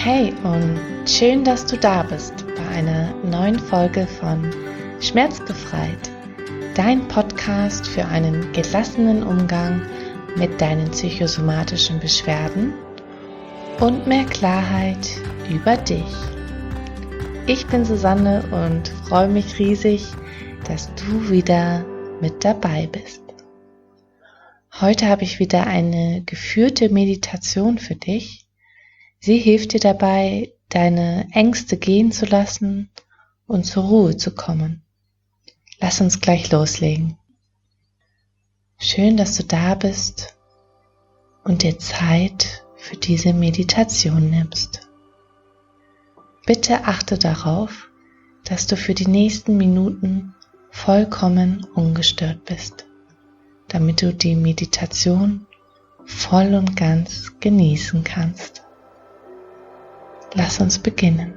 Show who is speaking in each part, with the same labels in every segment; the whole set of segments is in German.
Speaker 1: Hey und schön, dass du da bist bei einer neuen Folge von Schmerzbefreit, dein Podcast für einen gelassenen Umgang mit deinen psychosomatischen Beschwerden und mehr Klarheit über dich. Ich bin Susanne und freue mich riesig, dass du wieder mit dabei bist. Heute habe ich wieder eine geführte Meditation für dich. Sie hilft dir dabei, deine Ängste gehen zu lassen und zur Ruhe zu kommen. Lass uns gleich loslegen. Schön, dass du da bist und dir Zeit für diese Meditation nimmst. Bitte achte darauf, dass du für die nächsten Minuten vollkommen ungestört bist, damit du die Meditation voll und ganz genießen kannst. Lass uns beginnen.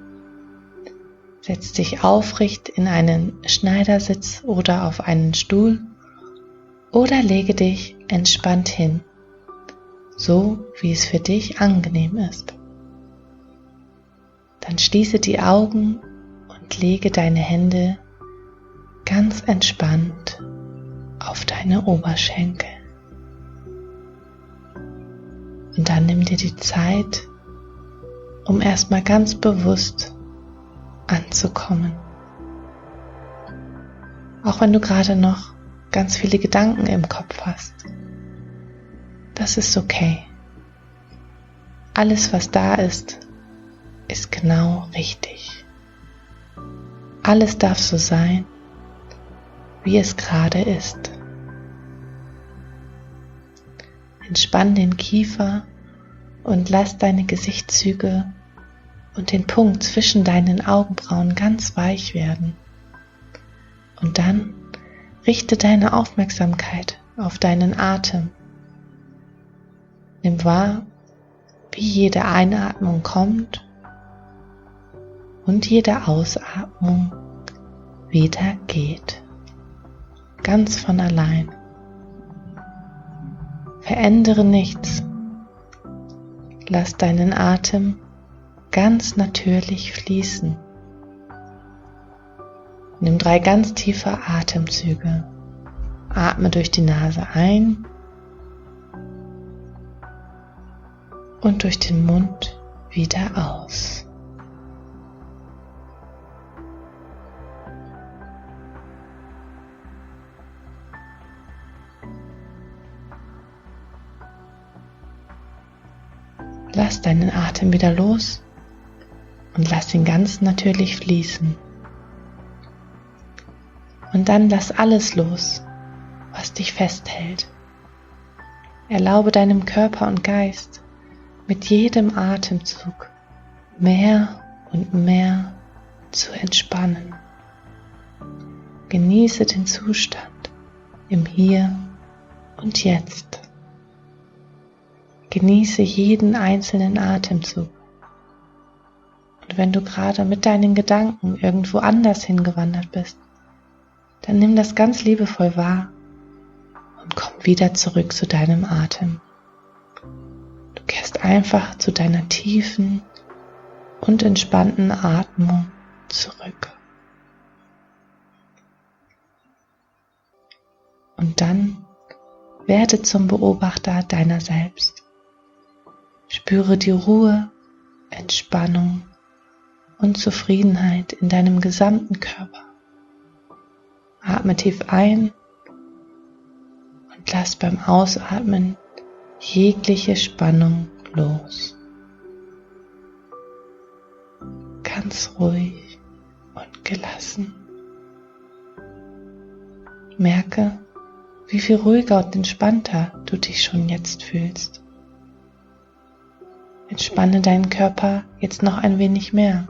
Speaker 1: Setz dich aufrecht in einen Schneidersitz oder auf einen Stuhl oder lege dich entspannt hin, so wie es für dich angenehm ist. Dann schließe die Augen und lege deine Hände ganz entspannt auf deine Oberschenkel. Und dann nimm dir die Zeit, um erstmal ganz bewusst anzukommen. Auch wenn du gerade noch ganz viele Gedanken im Kopf hast. Das ist okay. Alles, was da ist, ist genau richtig. Alles darf so sein, wie es gerade ist. Entspann den Kiefer und lass deine Gesichtszüge und den Punkt zwischen deinen Augenbrauen ganz weich werden. Und dann richte deine Aufmerksamkeit auf deinen Atem. Nimm wahr, wie jede Einatmung kommt und jede Ausatmung wieder geht. Ganz von allein. Verändere nichts. Lass deinen Atem ganz natürlich fließen. Nimm 3 ganz tiefe Atemzüge. Atme durch die Nase ein und durch den Mund wieder aus. Lass deinen Atem wieder los und lass ihn ganz natürlich fließen. Und dann lass alles los, was dich festhält. Erlaube deinem Körper und Geist mit jedem Atemzug mehr und mehr zu entspannen. Genieße den Zustand im Hier und Jetzt. Genieße jeden einzelnen Atemzug. Und wenn du gerade mit deinen Gedanken irgendwo anders hingewandert bist, dann nimm das ganz liebevoll wahr und komm wieder zurück zu deinem Atem. Du kehrst einfach zu deiner tiefen und entspannten Atmung zurück. Und dann werde zum Beobachter deiner selbst. Spüre die Ruhe, Entspannung und Zufriedenheit in deinem gesamten Körper. Atme tief ein und lass beim Ausatmen jegliche Spannung los. Ganz ruhig und gelassen. Merke, wie viel ruhiger und entspannter du dich schon jetzt fühlst. Entspanne deinen Körper jetzt noch ein wenig mehr.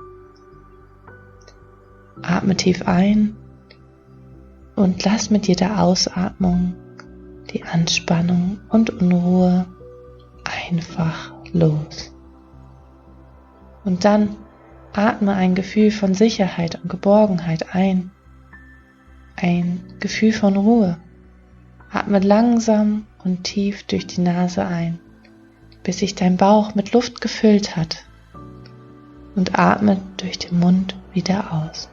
Speaker 1: Atme tief ein und lass mit jeder Ausatmung die Anspannung und Unruhe einfach los. Und dann atme ein Gefühl von Sicherheit und Geborgenheit ein. Ein Gefühl von Ruhe. Atme langsam und tief durch die Nase ein, bis sich dein Bauch mit Luft gefüllt hat und atme durch den Mund wieder aus.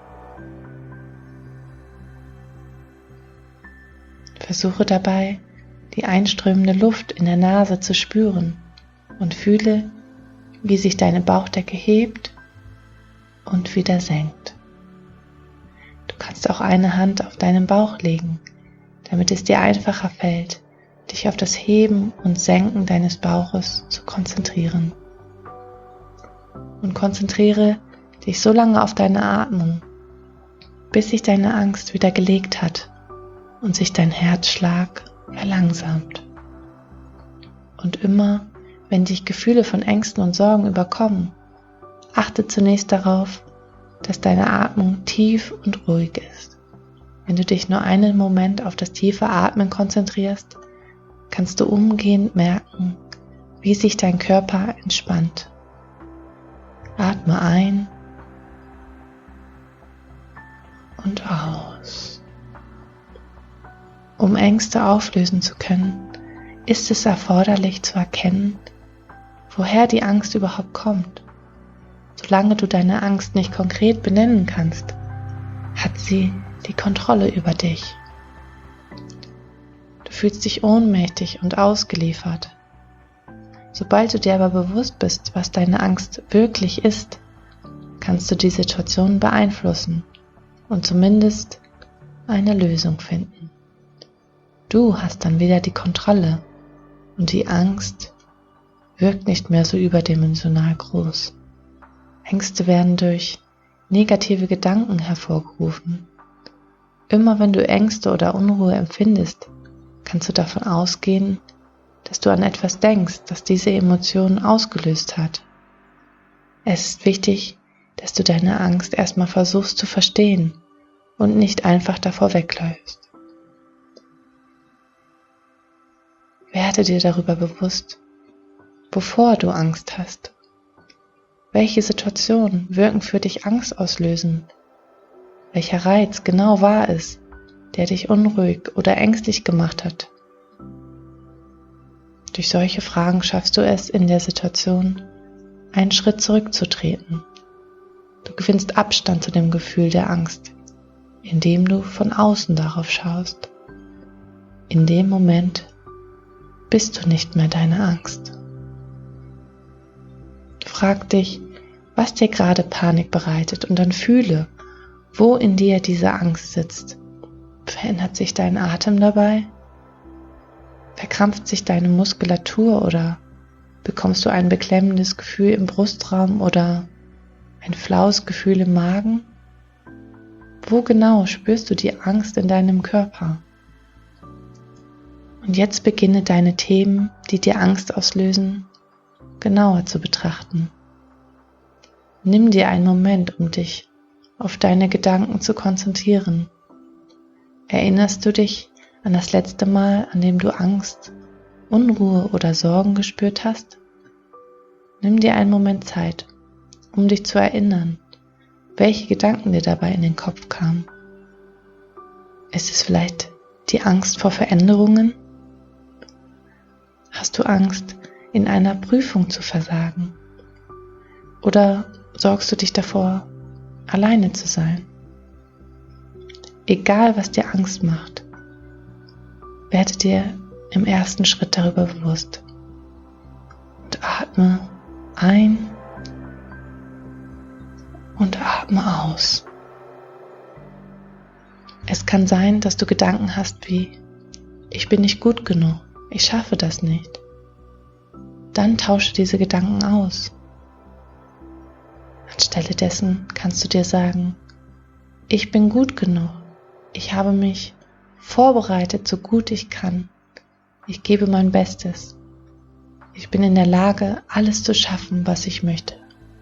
Speaker 1: Versuche dabei, die einströmende Luft in der Nase zu spüren und fühle, wie sich deine Bauchdecke hebt und wieder senkt. Du kannst auch eine Hand auf deinen Bauch legen, damit es dir einfacher fällt, dich auf das Heben und Senken deines Bauches zu konzentrieren. Und konzentriere dich so lange auf deine Atmung, bis sich deine Angst wieder gelegt hat und sich dein Herzschlag verlangsamt. Und immer, wenn dich Gefühle von Ängsten und Sorgen überkommen, achte zunächst darauf, dass deine Atmung tief und ruhig ist. Wenn du dich nur einen Moment auf das tiefe Atmen konzentrierst, kannst du umgehend merken, wie sich dein Körper entspannt. Atme ein und aus. Um Ängste auflösen zu können, ist es erforderlich zu erkennen, woher die Angst überhaupt kommt. Solange du deine Angst nicht konkret benennen kannst, hat sie die Kontrolle über dich. Du fühlst dich ohnmächtig und ausgeliefert. Sobald du dir aber bewusst bist, was deine Angst wirklich ist, kannst du die Situation beeinflussen und zumindest eine Lösung finden. Du hast dann wieder die Kontrolle und die Angst wirkt nicht mehr so überdimensional groß. Ängste werden durch negative Gedanken hervorgerufen. Immer wenn du Ängste oder Unruhe empfindest, kannst du davon ausgehen, dass du an etwas denkst, das diese Emotion ausgelöst hat. Es ist wichtig, dass du deine Angst erstmal versuchst zu verstehen und nicht einfach davor wegläufst. Werde dir darüber bewusst, wovor du Angst hast. Welche Situationen wirken für dich angstauslösend? Welcher Reiz genau war es, der dich unruhig oder ängstlich gemacht hat? Durch solche Fragen schaffst du es in der Situation, einen Schritt zurückzutreten. Du gewinnst Abstand zu dem Gefühl der Angst, indem du von außen darauf schaust. In dem Moment bist du nicht mehr deine Angst. Frag dich, was dir gerade Panik bereitet und dann fühle, wo in dir diese Angst sitzt. Verändert sich dein Atem dabei? Verkrampft sich deine Muskulatur oder bekommst du ein beklemmendes Gefühl im Brustraum oder ein flaues Gefühl im Magen? Wo genau spürst du die Angst in deinem Körper? Und jetzt beginne deine Themen, die dir Angst auslösen, genauer zu betrachten. Nimm dir einen Moment, um dich auf deine Gedanken zu konzentrieren. Erinnerst du dich an das letzte Mal, an dem du Angst, Unruhe oder Sorgen gespürt hast? Nimm dir einen Moment Zeit, um dich zu erinnern, welche Gedanken dir dabei in den Kopf kamen. Ist es vielleicht die Angst vor Veränderungen? Hast du Angst, in einer Prüfung zu versagen? Oder sorgst du dich davor, alleine zu sein? Egal, was dir Angst macht, werde dir im ersten Schritt darüber bewusst und atme ein und atme aus. Es kann sein, dass du Gedanken hast wie: Ich bin nicht gut genug, ich schaffe das nicht. Dann tausche diese Gedanken aus. Anstelle dessen kannst du dir sagen: Ich bin gut genug, ich habe mich vorbereitet, so gut ich kann. Ich gebe mein Bestes. Ich bin in der Lage, alles zu schaffen, was ich möchte.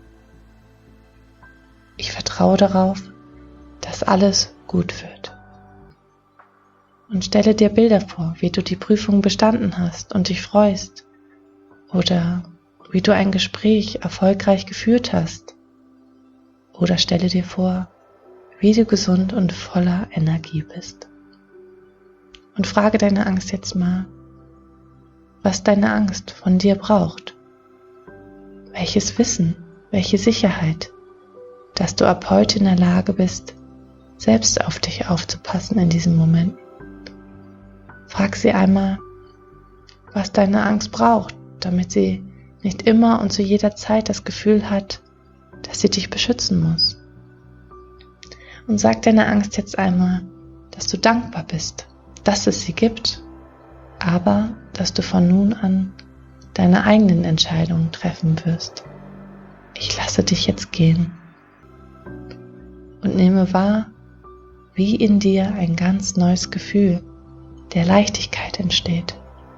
Speaker 1: Ich vertraue darauf, dass alles gut wird. Und stelle dir Bilder vor, wie du die Prüfung bestanden hast und dich freust. Oder wie du ein Gespräch erfolgreich geführt hast. Oder stelle dir vor, wie du gesund und voller Energie bist. Und frage deine Angst jetzt mal, was deine Angst von dir braucht. Welches Wissen welche Sicherheit, dass du ab heute in der Lage bist, selbst auf dich aufzupassen in diesem Moment. Frag sie einmal, was deine Angst braucht, damit sie nicht immer und zu jeder Zeit das Gefühl hat, dass sie dich beschützen muss. Und sag deiner Angst jetzt einmal, dass du dankbar bist, dass es sie gibt, aber dass du von nun an deine eigenen Entscheidungen treffen wirst. Ich lasse dich jetzt gehen und nehme wahr, wie in dir ein ganz neues Gefühl der Leichtigkeit entsteht.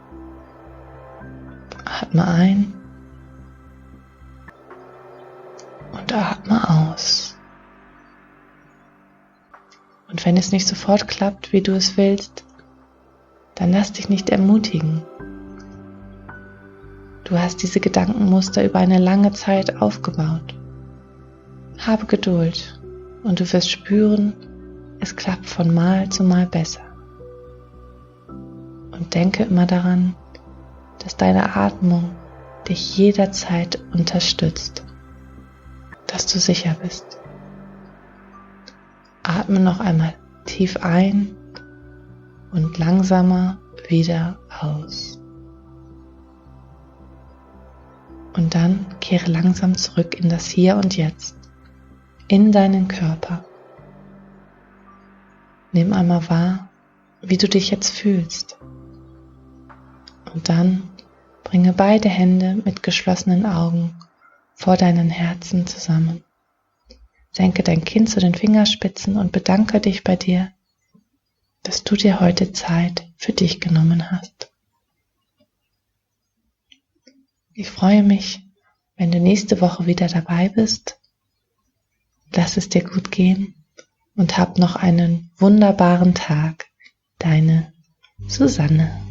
Speaker 1: Atme ein und atme aus. Und wenn es nicht sofort klappt, wie du es willst, dann lass dich nicht ermutigen. Du hast diese Gedankenmuster über eine lange Zeit aufgebaut. Habe Geduld und du wirst spüren, es klappt von Mal zu Mal besser. Und denke immer daran, dass deine Atmung dich jederzeit unterstützt, dass du sicher bist. Atme noch einmal tief ein und langsamer wieder aus. Und dann kehre langsam zurück in das Hier und Jetzt, in deinen Körper. Nimm einmal wahr, wie du dich jetzt fühlst. Und dann bringe beide Hände mit geschlossenen Augen vor deinen Herzen zusammen. Senke dein Kinn zu den Fingerspitzen und bedanke dich bei dir, dass du dir heute Zeit für dich genommen hast. Ich freue mich, wenn du nächste Woche wieder dabei bist. Lass es dir gut gehen und hab noch einen wunderbaren Tag. Deine Susanne.